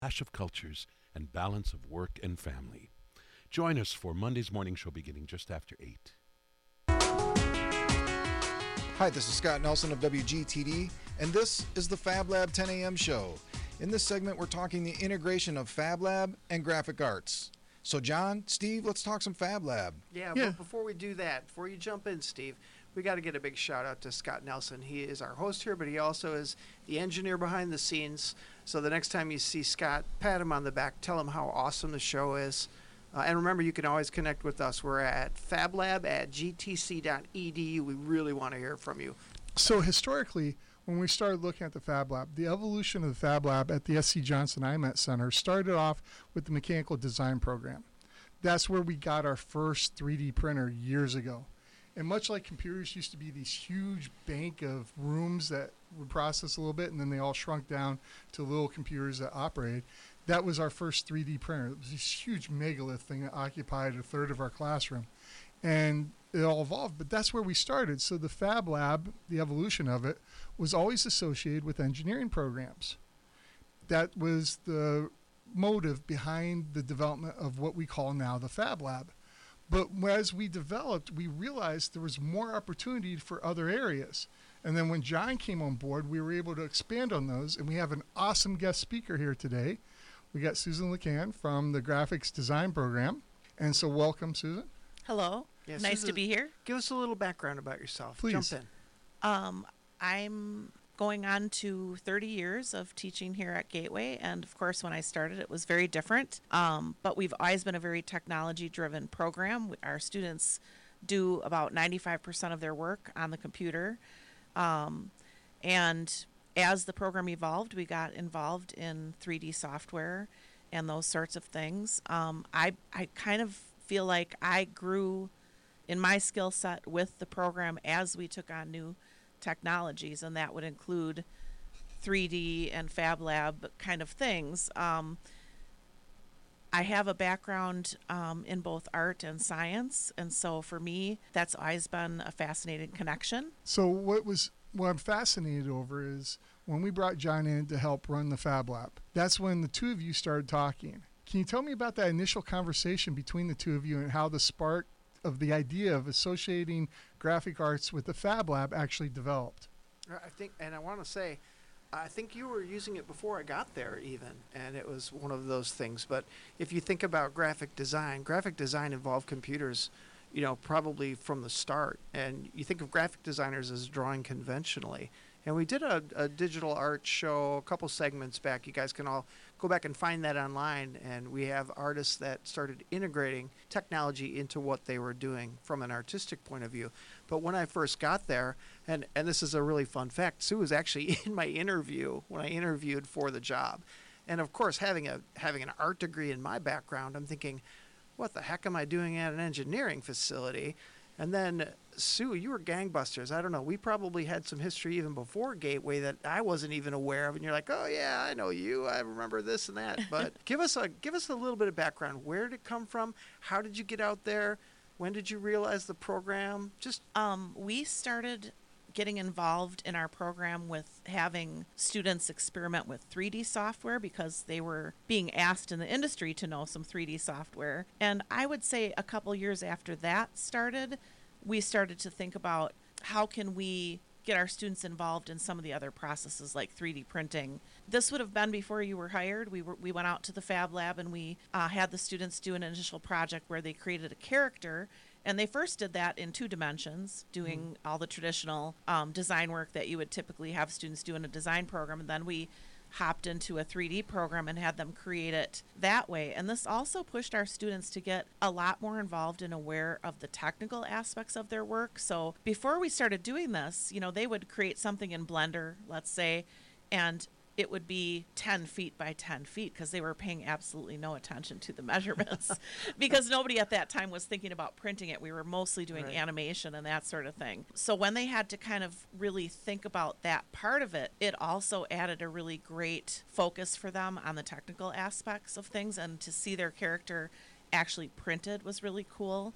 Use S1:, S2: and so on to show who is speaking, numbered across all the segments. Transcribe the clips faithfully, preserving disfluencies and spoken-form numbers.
S1: clash of cultures and balance of work and family. Join us for Monday's morning show beginning just after eight.
S2: Hi, this is Scott Nelson of W G T D, and this is the Fab Lab ten a.m. show. In this segment, we're talking the integration of Fab Lab and graphic arts. So, John, Steve, let's talk some Fab Lab.
S3: Yeah,
S4: Yeah.
S3: but before we do that, before you jump in, Steve, we got to get a big shout out to Scott Nelson. He is our host here, but he also is the engineer behind the scenes. So the next time you see Scott, pat him on the back, tell him how awesome the show is. Uh, and remember, you can always connect with us. We're at fablab at g t c dot e d u. We really want to hear from you.
S4: So historically, when we started looking at the Fab Lab, the evolution of the Fab Lab at the S C Johnson I M E T Center started off with the mechanical design program. That's where we got our first three D printer years ago. And much like computers used to be these huge bank of rooms that would process a little bit, and then they all shrunk down to little computers that operated, that was our first three D printer. It was this huge megalith thing that occupied a third of our classroom. And it all evolved, but that's where we started. So the Fab Lab, the evolution of it, was always associated with engineering programs. That was the motive behind the development of what we call now the Fab Lab. But as we developed, we realized there was more opportunity for other areas. And then when John came on board, we were able to expand on those. And we have an awesome guest speaker here today. We got Susan LeCan from the graphics design program. And so welcome, Susan.
S5: Hello.
S3: Yeah,
S5: nice
S3: Susan,
S5: to be here.
S3: Give us a little background about yourself.
S4: Please.
S3: Jump in.
S5: Um, I'm going on to thirty years of teaching here at Gateway. And of course, when I started, it was very different. Um, but we've always been a very technology-driven program. Our students do about ninety-five percent of their work on the computer. Um, and as the program evolved, we got involved in three D software and those sorts of things. Um, I, I kind of feel like I grew in my skill set with the program as we took on new technologies, and that would include three D and Fab Lab kind of things. Um, I have a background um, in both art and science, and so for me, that's always been a fascinating connection.
S4: So what was what I'm fascinated over is when we brought John in to help run the Fab Lab, that's when the two of you started talking. Can you tell me about that initial conversation between the two of you and how the spark of the idea of associating graphic arts with the Fab Lab actually developed?
S3: I think, and I want to say, I think you were using it before I got there even, and it was one of those things. But if you think about graphic design, graphic design involved computers, you know, probably from the start. And you think of graphic designers as drawing conventionally. And we did a, a digital art show a couple segments back. You guys can all go back and find that online. And we have artists that started integrating technology into what they were doing from an artistic point of view. But when I first got there, and, and this is a really fun fact, Sue was actually in my interview when I interviewed for the job. And of course, having a having an art degree in my background, I'm thinking, what the heck am I doing at an engineering facility? And then, Sue, you were gangbusters. I don't know. We probably had some history even before Gateway that I wasn't even aware of. And you're like, oh, yeah, I know you. I remember this and that. But give us a give us a little bit of background. Where did it come from? How did you get out there? When did you realize the program? Just
S5: Um, we started getting involved in our program with having students experiment with three D software because they were being asked in the industry to know some three D software. And I would say a couple years after that started, we started to think about how can we get our students involved in some of the other processes like three D printing. This would have been before you were hired. We were we went out to the Fab Lab and we uh, had the students do an initial project where they created a character. And they first did that in two dimensions, doing mm-hmm. all the traditional um, design work that you would typically have students do in a design program. And then we hopped into a three D program and had them create it that way. And this also pushed our students to get a lot more involved and aware of the technical aspects of their work. So before we started doing this, you know, they would create something in Blender, let's say, and it would be ten feet by ten feet because they were paying absolutely no attention to the measurements because nobody at that time was thinking about printing it. We were mostly doing
S3: Right.
S5: animation and that sort of thing. So when they had to kind of really think about that part of it, it also added a really great focus for them on the technical aspects of things, and to see their character actually printed was really cool.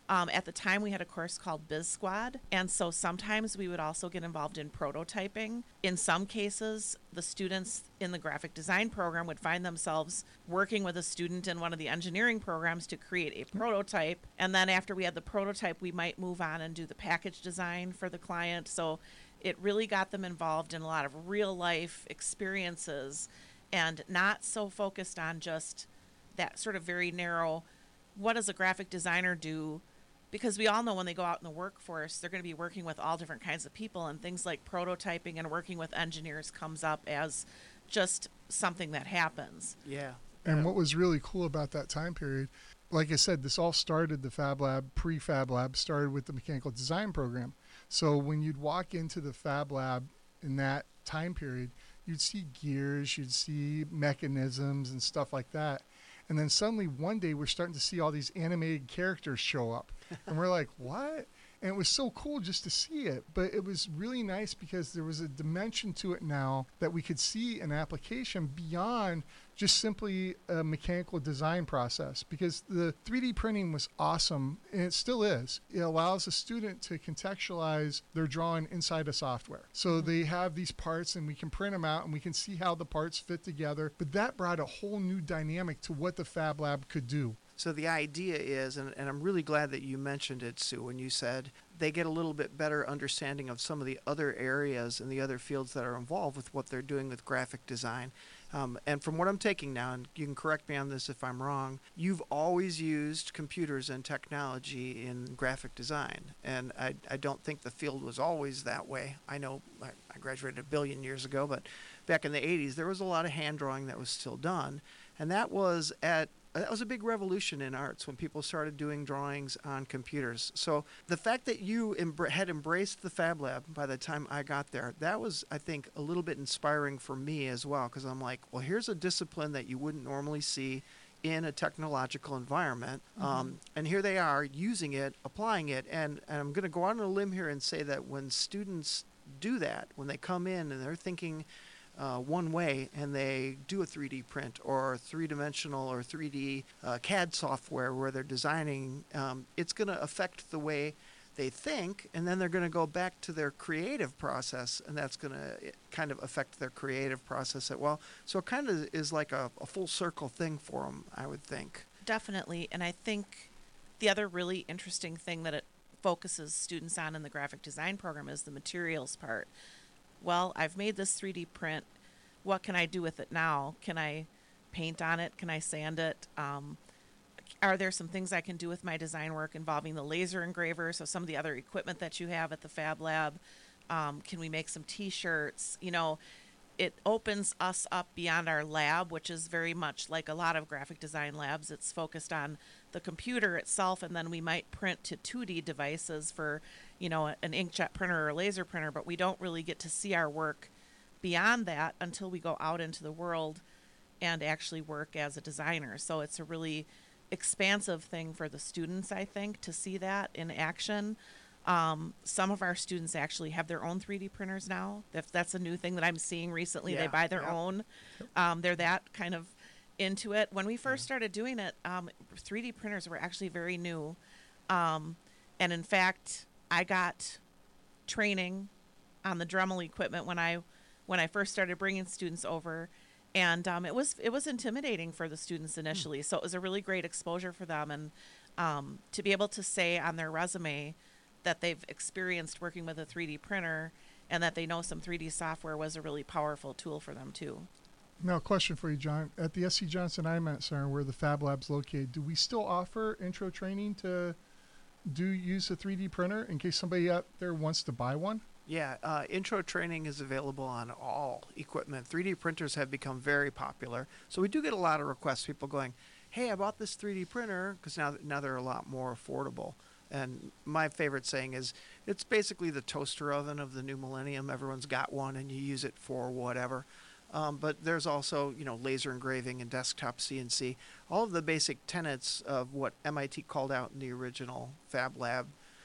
S5: Um, at the time, we had a course called Biz Squad, and so sometimes we would also get involved in prototyping. In some cases, the students in the graphic design program would find themselves working with a student in one of the engineering programs to create a prototype, and then after we had the prototype, we might move on and do the package design for the client. So it really got them involved in a lot of real-life experiences and not so focused on just that sort of very narrow, what does a graphic designer do? Because we all know when they go out in the workforce, they're going to be working with all different kinds of people, and things like prototyping and working with engineers comes up as just something that happens.
S3: Yeah.
S4: And
S3: Yeah.
S4: what was really cool about that time period, like I said, this all started, the Fab Lab, pre-Fab Lab, started with the mechanical design program. So when you'd walk into the Fab Lab in that time period, you'd see gears, you'd see mechanisms and stuff like that. And then suddenly one day we're starting to see all these animated characters show up. And we're like, what? And it was so cool just to see it. But it was really nice because there was a dimension to it now that we could see an application beyond just simply a mechanical design process. Because the three D printing was awesome, and it still is. It allows a student to contextualize their drawing inside a software. So they have these parts, and we can print them out, and we can see how the parts fit together. But that brought a whole new dynamic to what the Fab Lab could do.
S3: So the idea is, and, and I'm really glad that you mentioned it, Sue, when you said they get a little bit better understanding of some of the other areas and the other fields that are involved with what they're doing with graphic design. Um, and from what I'm taking now, and you can correct me on this if I'm wrong, you've always used computers and technology in graphic design. And I, I don't think the field was always that way. I know I, I graduated a billion years ago, but back in the eighties, there was a lot of hand drawing that was still done. And that was at that was a big revolution in arts when people started doing drawings on computers. So the fact that you embr- had embraced the Fab Lab by the time I got there, that was, I think, a little bit inspiring for me as well, because I'm like, well, here's a discipline that you wouldn't normally see in a technological environment. Mm-hmm. Um, and here they are using it, applying it. And, and I'm going to go out on a limb here and say that when students do that, when they come in and they're thinking Uh, one way and they do a three D print or three-dimensional or three D uh, C A D software where they're designing, um, it's going to affect the way they think, and then they're going to go back to their creative process, and that's going to kind of affect their creative process as well. So it kind of is like a, a full circle thing for them, I would think.
S5: Definitely. And I think the other really interesting thing that it focuses students on in the graphic design program is the materials part. Well, I've made this three D print. What can I do with it now? Can I paint on it? Can I sand it? Um, are there some things I can do with my design work involving the laser engraver? So some of the other equipment that you have at the Fab Lab. Um, can we make some T-shirts? You know, it opens us up beyond our lab, which is very much like a lot of graphic design labs. It's focused on the computer itself, and then we might print to two D devices for, you know, an inkjet printer or a laser printer, but we don't really get to see our work beyond that until we go out into the world and actually work as a designer. So it's a really expansive thing for the students, I think, to see that in action. Um, some of our students actually have their own three D printers now. If that's a new thing that I'm seeing recently.
S3: Yeah,
S5: They buy their
S3: yeah.
S5: own. Um, they're that kind of into it. When we first started doing it, um, three D printers were actually very new. Um, and in fact, I got training on the Dremel equipment when I when I first started bringing students over, and um, it was it was intimidating for the students initially. So it was a really great exposure for them, and um, to be able to say on their resume that they've experienced working with a three D printer and that they know some three D software was a really powerful tool for them too.
S4: Now, a question for you, John. At the S C Johnson I M E T Center, where the Fab Lab's located, do we still offer intro training to do use a three D printer in case somebody out there wants to buy one?
S3: Yeah, uh, intro training is available on all equipment. three D printers have become very popular. So we do get a lot of requests, people going, hey, I bought this three D printer, because now, now they're a lot more affordable. And my favorite saying is, it's basically the toaster oven of the new millennium. Everyone's got one, and you use it for whatever. Um, but there's also, you know, laser engraving and desktop C N C. All of the basic tenets of what M I T called out in the original Fab Lab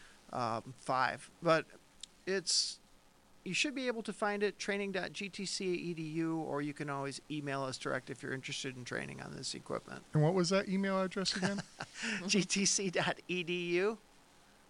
S3: um, five. But it's, you should be able to find it, training dot g t c dot e d u, or you can always email us direct if you're interested in training on this equipment.
S4: And what was that email address again?
S3: g t c dot e d u.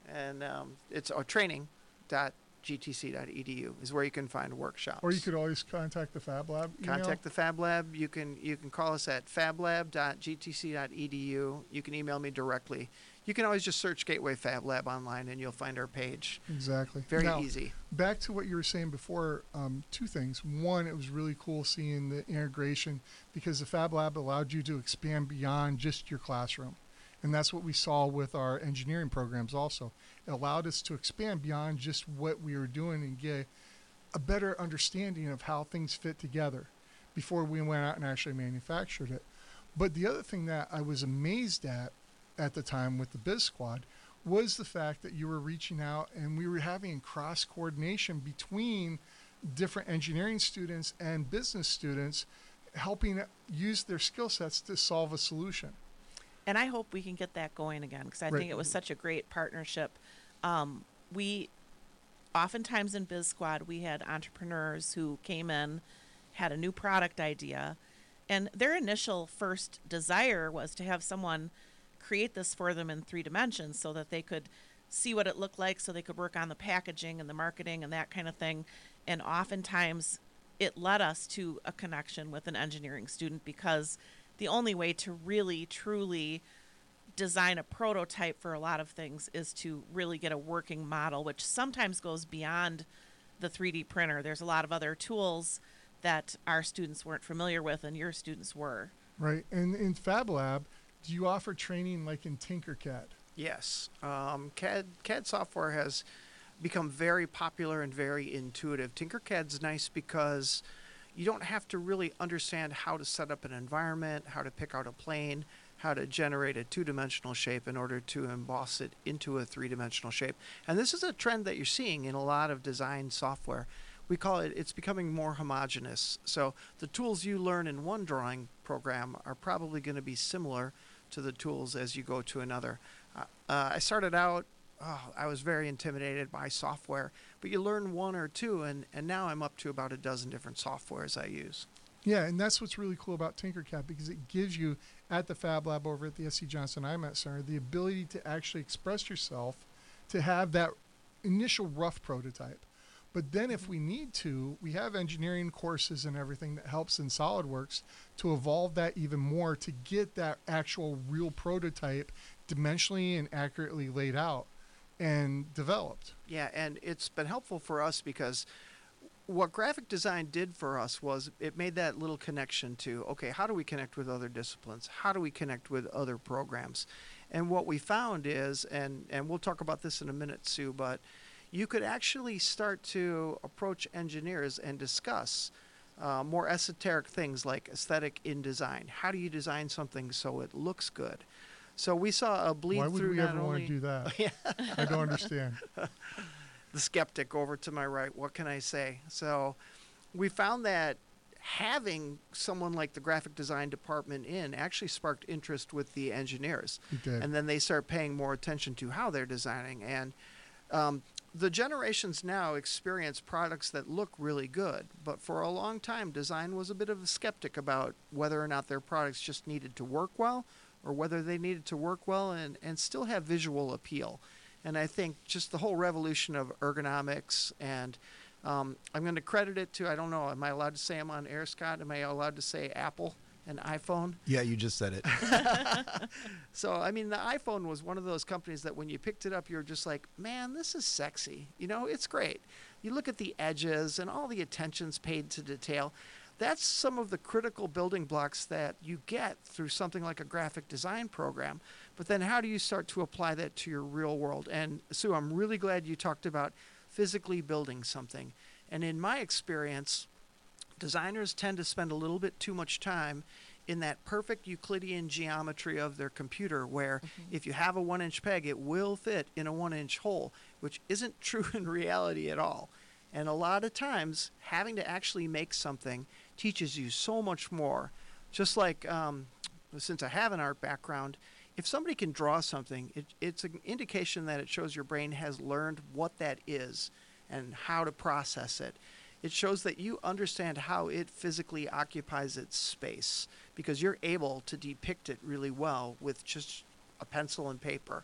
S3: and um, it's uh, training dot g t c dot e d u is where you can find workshops.
S4: Or you could always contact the Fab Lab email.
S3: Contact the Fab Lab. You can you can call us at fablab dot g t c dot e d u. You can email me directly. You can always just search Gateway Fab Lab online, and you'll find our page.
S4: Exactly.
S3: Very
S4: Now,
S3: easy.
S4: Back to what you were saying before, um, two things. One, it was really cool seeing the integration because the Fab Lab allowed you to expand beyond just your classroom. And that's what we saw with our engineering programs also. It allowed us to expand beyond just what we were doing and get a better understanding of how things fit together before we went out and actually manufactured it. But the other thing that I was amazed at at the time with the Biz Squad was the fact that you were reaching out and we were having cross coordination between different engineering students and business students, helping use their skill sets to solve a solution.
S5: And I hope we can get that going again because I
S4: Right.
S5: think it was such a great partnership. Um, we oftentimes in Biz Squad, we had entrepreneurs who came in, had a new product idea, and their initial first desire was to have someone create this for them in three dimensions so that they could see what it looked like, so they could work on the packaging and the marketing and that kind of thing. And oftentimes it led us to a connection with an engineering student because the only way to really, truly design a prototype for a lot of things is to really get a working model, which sometimes goes beyond the three D printer. There's a lot of other tools that our students weren't familiar with and your students were.
S4: Right. And in Fab Lab, do you offer training like in Tinkercad?
S3: Yes. Um, C A D, C A D software has become very popular and very intuitive. Tinkercad's nice because you don't have to really understand how to set up an environment, how to pick out a plane, how to generate a two-dimensional shape in order to emboss it into a three-dimensional shape. And this is a trend that you're seeing in a lot of design software. We call it, it's becoming more homogeneous. So the tools you learn in one drawing program are probably going to be similar to the tools as you go to another. Uh, uh, I started out, oh, I was very intimidated by software, but you learn one or two, and, and now I'm up to about a dozen different softwares I use.
S4: Yeah, and that's what's really cool about Tinkercad because it gives you, at the Fab Lab over at the S C Johnson I M E T Center, the ability to actually express yourself, to have that initial rough prototype. But then if we need to, we have engineering courses and everything that helps in SolidWorks to evolve that even more to get that actual real prototype dimensionally and accurately laid out and developed.
S3: Yeah, and it's been helpful for us because what graphic design did for us was it made that little connection to, okay, how do we connect with other disciplines? How do we connect with other programs? And what we found is, and, and we'll talk about this in a minute, Sue, but you could actually start to approach engineers and discuss uh, more esoteric things like aesthetic in design. How do you design something so it looks good? So we saw a bleed
S4: Why would
S3: through
S4: we
S3: not
S4: ever
S3: only
S4: want to do that? I don't understand.
S3: the skeptic over to my right. What can I say? So we found that having someone like the graphic design department in actually sparked interest with the engineers.
S4: It did.
S3: And then they start paying more attention to how they're designing. And um, the generations now experience products that look really good. But for a long time, design was a bit of a skeptic about whether or not their products just needed to work well or whether they needed to work well and, and still have visual appeal. And I think just the whole revolution of ergonomics and um, I'm going to credit it to, I don't know, am I allowed to say I'm on air, Scott? Am I allowed to say Apple and iPhone?
S2: Yeah, you just said it.
S3: So, I mean, the iPhone was one of those companies that when you picked it up, you're just like, man, this is sexy. You know, it's great. You look at the edges and all the attention's paid to detail. That's some of the critical building blocks that you get through something like a graphic design program. But then how do you start to apply that to your real world? And Sue, I'm really glad you talked about physically building something. And in my experience, designers tend to spend a little bit too much time in that perfect Euclidean geometry of their computer where mm-hmm. if you have a one inch peg, it will fit in a one inch hole, which isn't true in reality at all. And a lot of times, having to actually make something teaches you so much more. Just like, um, since I have an art background, if somebody can draw something, it, it's an indication that it shows your brain has learned what that is and how to process it. It shows that you understand how it physically occupies its space because you're able to depict it really well with just a pencil and paper.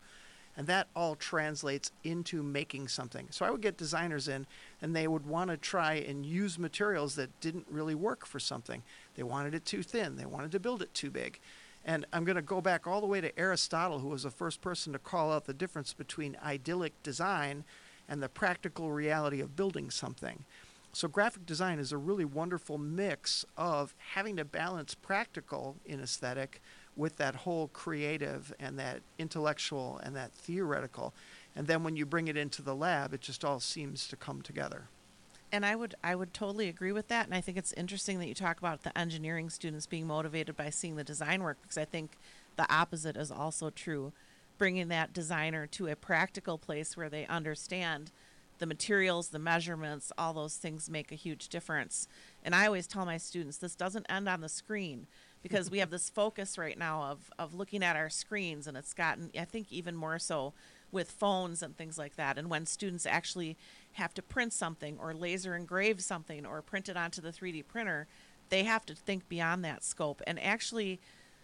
S3: And that all translates into making something. So I would get designers in, and they would want to try and use materials that didn't really work for something. They wanted it too thin. They wanted to build it too big. And I'm going to go back all the way to Aristotle, who was the first person to call out the difference between idyllic design and the practical reality of building something. So graphic design is a really wonderful mix of having to balance practical in aesthetic with that whole creative and that intellectual and that theoretical. And then when you bring it into the lab, it just all seems to come together.
S5: And I would I would totally agree with that. And I think it's interesting that you talk about the engineering students being motivated by seeing the design work, because I think the opposite is also true. Bringing that designer to a practical place where they understand the materials, the measurements, all those things make a huge difference. And I always tell my students, this doesn't end on the screen, because we have this focus right now of, of looking at our screens, and it's gotten, I think, even more so with phones and things like that. And when students actually have to print something or laser engrave something or print it onto the three D printer, they have to think beyond that scope. And actually,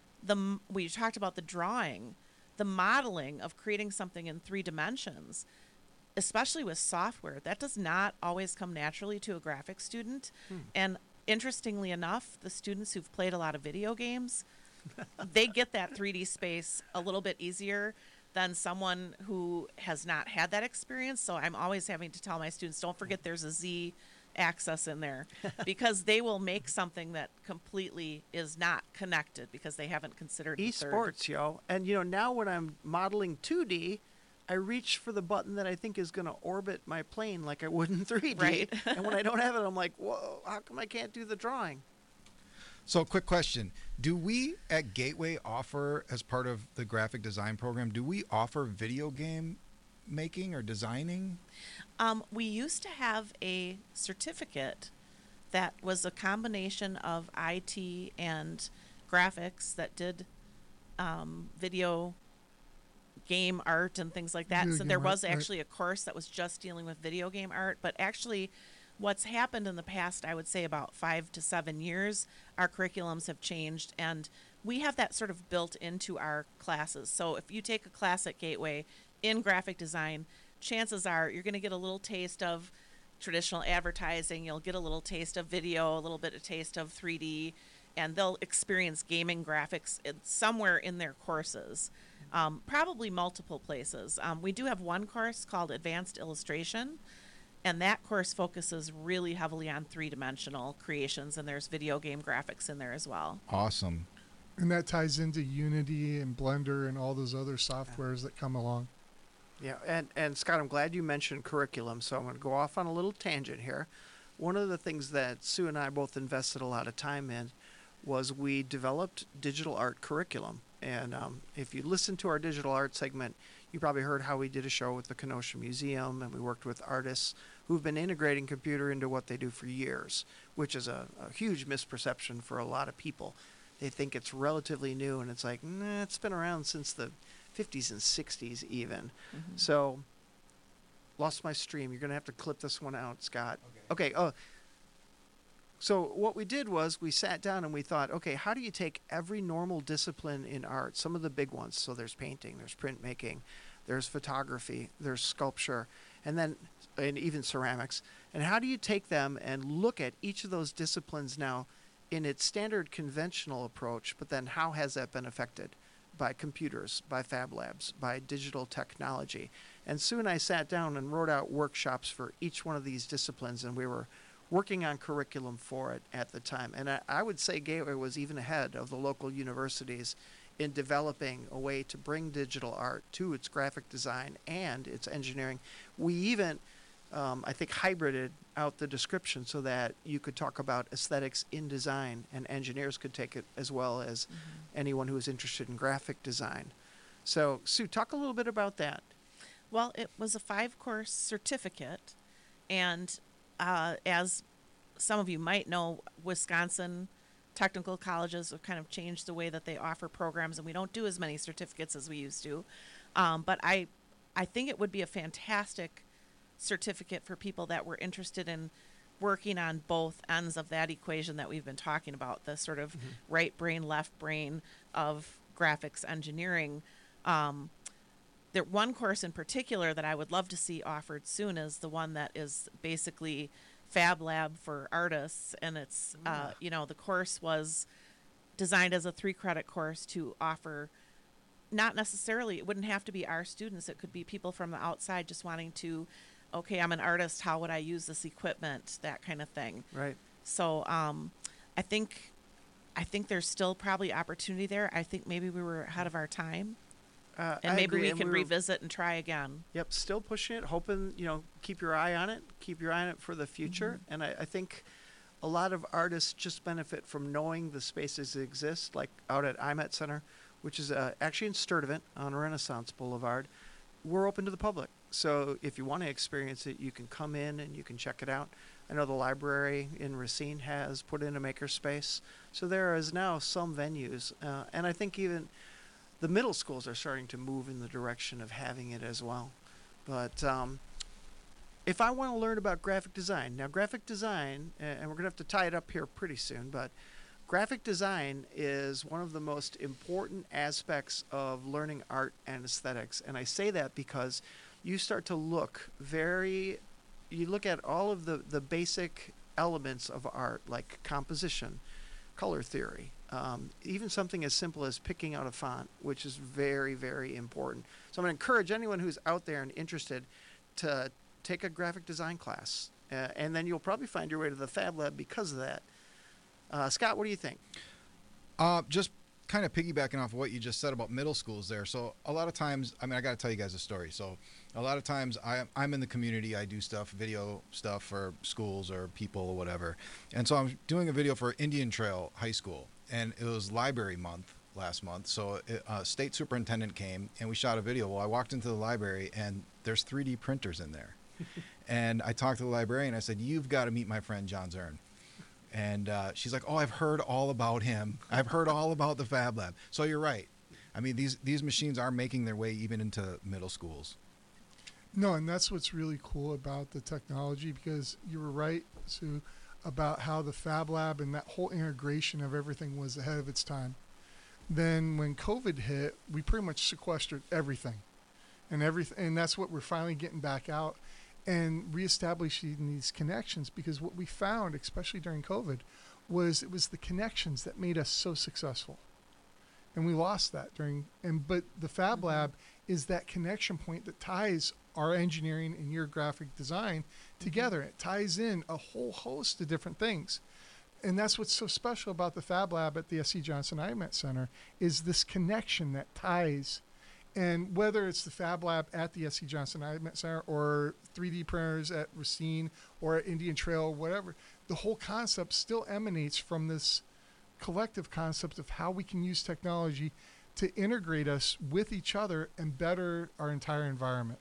S5: the we talked about the drawing, the modeling of creating something in three dimensions, especially with software, that does not always come naturally to a graphics student. Hmm. And interestingly enough, the students who've played a lot of video games, they get that three D space a little bit easier than someone who has not had that experience. So I'm always having to tell my students, don't forget there's a Z axis in there, because they will make something that completely is not connected because they haven't considered the third.
S3: Esports, yo. And, you know, now when I'm modeling two D, I reach for the button that I think is going to orbit my plane like I would in three D.
S5: Right.
S3: And when I don't have it, I'm like, whoa, how come I can't do the drawing?
S2: So, quick question. Do we at Gateway offer, as part of the graphic design program, do we offer video game making or designing?
S5: Um, we used to have a certificate that was a combination of I T and graphics that did um, video game art and things like that.
S4: Video
S5: So
S4: game
S5: there
S4: art,
S5: was
S4: right.
S5: actually a course that was just dealing with video game art. But actually, what's happened in the past, I would say about five to seven years, our curriculums have changed, and we have that sort of built into our classes. So if you take a class at Gateway in graphic design, chances are you're going to get a little taste of traditional advertising, you'll get a little taste of video, a little bit of taste of three D, and they'll experience gaming graphics in- somewhere in their courses, um, probably multiple places. Um, we do have one course called Advanced Illustration, and that course focuses really heavily on three-dimensional creations, and there's video game graphics in there as well.
S2: Awesome.
S4: And that ties into Unity and Blender and all those other softwares that come along.
S3: Yeah, and, and Scott, I'm glad you mentioned curriculum, so I'm going to go off on a little tangent here. One of the things that Sue and I both invested a lot of time in was we developed digital art curriculum. And um, if you listen to our digital art segment, you probably heard how we did a show with the Kenosha Museum, and we worked with artists who've been integrating computer into what they do for years, which is a, a huge misperception for a lot of people. They think it's relatively new, and it's like, nah, it's been around since the fifties and sixties even.
S5: Mm-hmm.
S3: So, lost my stream. You're going to have to clip this one out, Scott. Okay. Okay. Oh, so what we did was we sat down and we thought, okay, how do you take every normal discipline in art, some of the big ones, so there's painting, there's printmaking, there's photography, there's sculpture, and then and even ceramics, and how do you take them and look at each of those disciplines now in its standard conventional approach, but then how has that been affected by computers, by fab labs, by digital technology? And Sue and I sat down and wrote out workshops for each one of these disciplines, and we were working on curriculum for it at the time. And I, I would say Gateway was even ahead of the local universities in developing a way to bring digital art to its graphic design and its engineering. We even, um, I think, hybrided out the description so that you could talk about aesthetics in design, and engineers could take it as well as mm-hmm. anyone who is interested in graphic design. So, Sue, talk a little bit about that.
S5: Well, it was a five-course certificate, and uh, as some of you might know, Wisconsin technical colleges have kind of changed the way that they offer programs, and we don't do as many certificates as we used to. Um, but I, I think it would be a fantastic certificate for people that were interested in working on both ends of that equation that we've been talking about, the sort of mm-hmm. right brain, left brain of graphics engineering. Um, there one course in particular that I would love to see offered soon is the one that is basically Fab Lab for artists, and it's uh, you know, the course was designed as a three credit course to offer, not necessarily, it wouldn't have to be our students, it could be people from the outside just wanting to, okay, I'm an artist, how would I use this equipment, that kind of thing.
S3: Right.
S5: So um, I think I think there's still probably opportunity there. I think maybe we were ahead of our time.
S3: Uh,
S5: And
S3: I
S5: maybe
S3: agree,
S5: we
S3: and
S5: can
S3: we were-
S5: revisit and try again.
S3: Yep, still pushing it, hoping, you know, keep your eye on it, keep your eye on it for the future. And I, I think a lot of artists just benefit from knowing the spaces that exist, like out at I M E T Center, which is uh, actually in Sturtevant on Renaissance Boulevard. We're open to the public. So if you want to experience it, you can come in and you can check it out. I know the library in Racine has put in a makerspace. So there is now some venues. Uh, and I think even the middle schools are starting to move in the direction of having it as well. But um, if I want to learn about graphic design, now graphic design, uh, and we're going to have to tie it up here pretty soon, but graphic design is one of the most important aspects of learning art and aesthetics. And I say that because you start to look very, you look at all of the, the basic elements of art, like composition, color theory, um, even something as simple as picking out a font, which is very, very important. So I'm going to encourage anyone who's out there and interested to take a graphic design class. Uh, and then you'll probably find your way to the Fab Lab because of that. Uh, Scott, what do you think?
S2: Uh, just kind of piggybacking off of what you just said about middle schools there. So a lot of times, I mean, I got to tell you guys a story. So a lot of times I, I'm in the community. I do stuff, video stuff for schools or people or whatever. And so I'm doing a video for Indian Trail High School. And it was library month last month. So it, uh, state superintendent came and we shot a video. Well, I walked into the library and there's three D printers in there. And I talked to the librarian. I said, you've got to meet my friend John Zern. And uh, she's like, oh, I've heard all about him. I've heard all about the Fab Lab. So you're right. I mean, these these machines are making their way even into middle schools.
S4: No, and that's what's really cool about the technology, because you were right, Sue, about how the Fab Lab and that whole integration of everything was ahead of its time. Then when COVID hit, we pretty much sequestered everything. And everything, and that's what we're finally getting back out and reestablishing these connections, because what we found, especially during COVID, was it was the connections that made us so successful. And we lost that during, and but the Fab
S5: Mm-hmm.
S4: Lab is that connection point that ties our engineering and your graphic design together. It ties in a whole host of different things. And that's what's so special about the Fab Lab at the S C Johnson I M E T Center, is this connection that ties. And whether it's the Fab Lab at the S C Johnson I M E T Center or three D printers at Racine or at Indian Trail, whatever, the whole concept still emanates from this collective concept of how we can use technology to integrate us with each other and better our entire environment.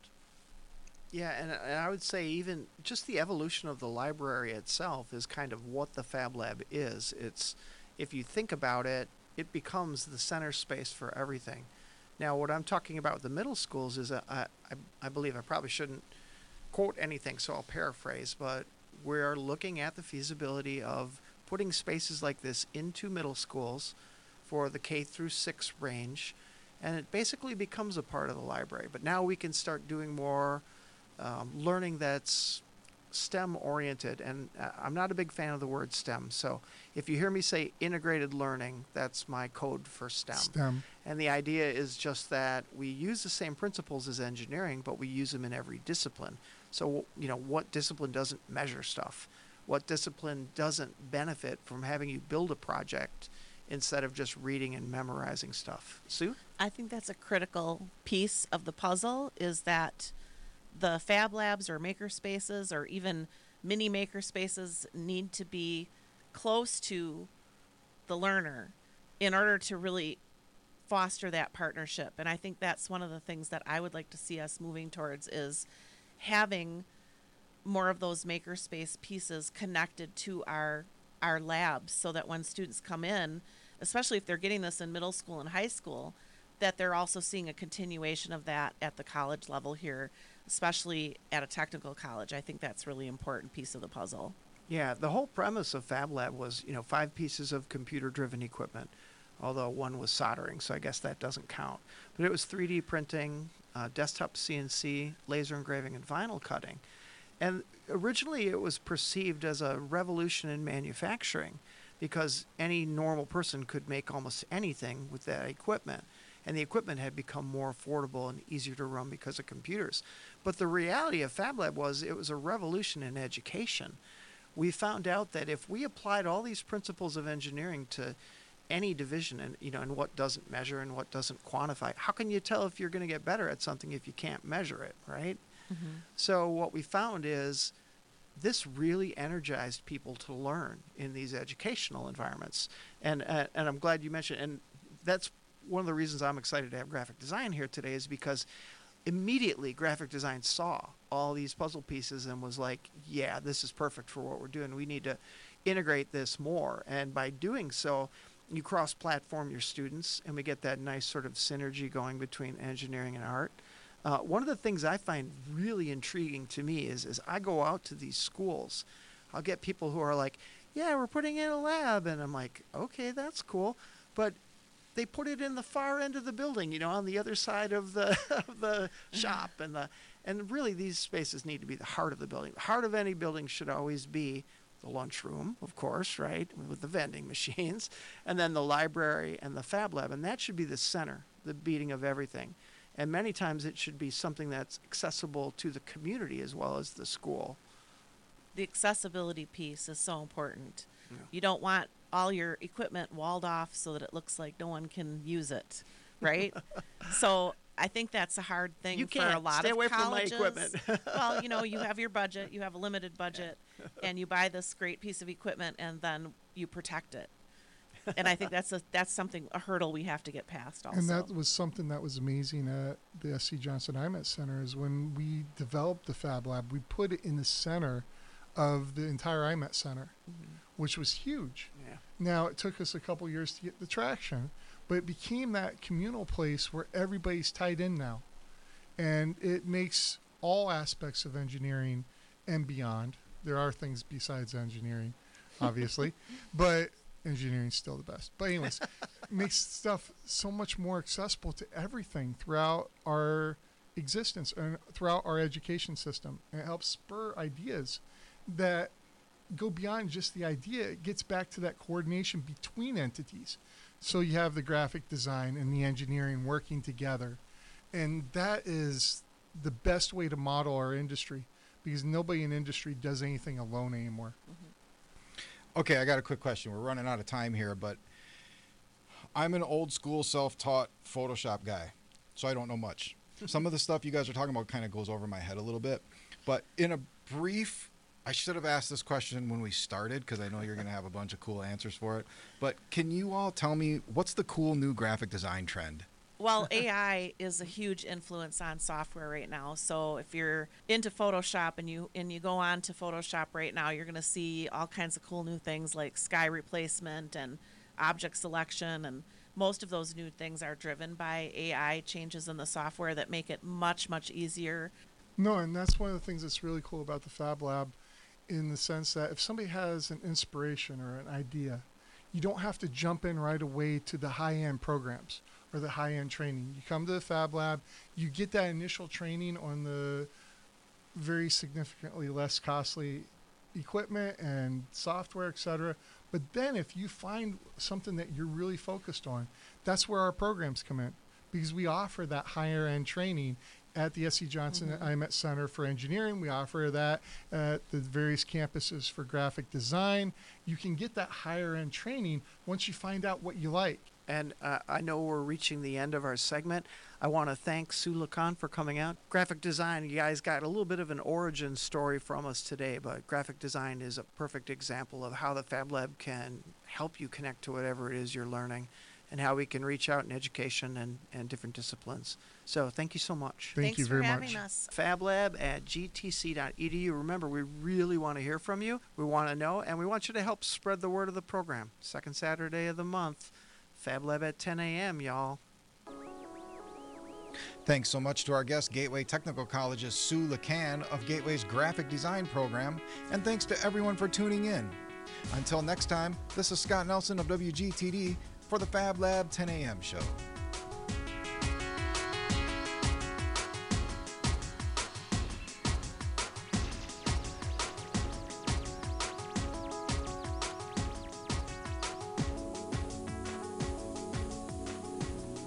S3: Yeah, and, and I would say even just the evolution of the library itself is kind of what the Fab Lab is. It's, if you think about it, it becomes the center space for everything. Now, what I'm talking about with the middle schools is, uh, I, I believe I probably shouldn't quote anything, so I'll paraphrase, but we're looking at the feasibility of putting spaces like this into middle schools for the K through six range, and it basically becomes a part of the library. But now we can start doing more um, learning that's STEM oriented, and uh, I'm not a big fan of the word STEM, so if you hear me say integrated learning, that's my code for STEM.
S4: STEM.
S3: And the idea is just that we use the same principles as engineering, but we use them in every discipline. So, you know, what discipline doesn't measure stuff? What discipline doesn't benefit from having you build a project instead of just reading and memorizing stuff? Sue?
S5: I think that's a critical piece of the puzzle, is that the Fab Labs or maker spaces or even mini maker spaces need to be close to the learner in order to really foster that partnership. And I think that's one of the things that I would like to see us moving towards, is having more of those makerspace pieces connected to our our labs, so that when students come in, especially if they're getting this in middle school and high school, that they're also seeing a continuation of that at the college level here, especially at a technical college. I think that's a really important piece of the puzzle.
S3: Yeah, the whole premise of Fab Lab was, you know, five pieces of computer-driven equipment, although one was soldering, so I guess that doesn't count. But it was three D printing, uh, desktop C N C, laser engraving, and vinyl cutting. And originally it was perceived as a revolution in manufacturing because any normal person could make almost anything with that equipment. And the equipment had become more affordable and easier to run because of computers. But the reality of FabLab was it was a revolution in education. We found out that if we applied all these principles of engineering to any division, and you know, and what doesn't measure and what doesn't quantify, how can you tell if you're going to get better at something if you can't measure it, right? Mm-hmm. So what we found is this really energized people to learn in these educational environments. And uh, and I'm glad you mentioned, and that's one of the reasons I'm excited to have graphic design here today, is because immediately graphic design saw all these puzzle pieces and was like, yeah, this is perfect for what we're doing. We need to integrate this more. And by doing so, you cross-platform your students, and we get that nice sort of synergy going between engineering and art. Uh, one of the things I find really intriguing to me is, is I go out to these schools, I'll get people who are like, yeah, we're putting in a lab. And I'm like, okay, that's cool. But they put it in the far end of the building, you know, on the other side of the of the shop. And the and really these spaces need to be the heart of the building. The heart of any building should always be the lunchroom, of course, right, with the vending machines, and then the library and the Fab Lab. And that should be the center, the beating of everything. And many times it should be something that's accessible to the community as well as the school.
S5: The accessibility piece is so important.
S3: Yeah.
S5: You don't want all your equipment walled off so that it looks like no one can use it, right? So I think that's a hard thing
S3: You
S5: for
S3: can't.
S5: a lot
S3: Stay
S5: of
S3: away from my
S5: colleges.
S3: equipment.
S5: Well, you know, you have your budget, you have a limited budget, and you buy this great piece of equipment, and then you protect it. And I think that's a that's something a hurdle we have to get past. Also,
S4: And that was something that was amazing at the S C Johnson I M E T Center is when we developed the Fab Lab, we put it in the center of the entire I M E T Center, mm-hmm. which was huge.
S3: Yeah.
S4: Now, it took us a couple years to get the traction, but it became that communal place where everybody's tied in now. And it makes all aspects of engineering and beyond. There are things besides engineering, obviously, but engineering's still the best. But anyways, it makes stuff so much more accessible to everything throughout our existence and throughout our education system. And it helps spur ideas that go beyond just the idea. It gets back to that coordination between entities. So you have the graphic design and the engineering working together. And that is the best way to model our industry, because nobody in industry does anything alone anymore.
S5: Mm-hmm.
S2: Okay, I got a quick question. We're running out of time here, but I'm an old school self-taught Photoshop guy, so I don't know much. Some of the stuff you guys are talking about kind of goes over my head a little bit. But in a brief, I should have asked this question when we started, because I know you're going to have a bunch of cool answers for it. But can you all tell me, what's the cool new graphic design trend?
S5: Well, A I is a huge influence on software right now. So if you're into Photoshop and you and you go on to Photoshop right now, you're going to see all kinds of cool new things like sky replacement and object selection, and most of those new things are driven by A I changes in the software that make it much, much easier.
S4: No, and that's one of the things that's really cool about the Fab Lab, in the sense that if somebody has an inspiration or an idea, you don't have to jump in right away to the high-end programs or the high-end training. You come to the Fab Lab, you get that initial training on the very significantly less costly equipment and software, et cetera. But then if you find something that you're really focused on, that's where our programs come in, because we offer that higher-end training at the S C Johnson mm-hmm. I M E T Center for Engineering. We offer that at the various campuses for graphic design. You can get that higher-end training once you find out what you like.
S3: And uh, I know we're reaching the end of our segment. I want to thank Sue Lacan for coming out. Graphic design, you guys got a little bit of an origin story from us today, but graphic design is a perfect example of how the Fab Lab can help you connect to whatever it is you're learning, and how we can reach out in education and, and different disciplines. So thank you so much.
S4: Thank
S5: Thanks
S4: you very
S5: for having
S4: much.
S5: us.
S3: FabLab at g t c dot e d u. Remember, we really want to hear from you. We want to know, and we want you to help spread the word of the program. Second Saturday of the month, FabLab at ten a.m., y'all.
S2: Thanks so much to our guest, Gateway Technical College's Sue Lacan of Gateway's graphic design program, and thanks to everyone for tuning in. Until next time, this is Scott Nelson of W G T D for the Fab Lab ten a.m. show.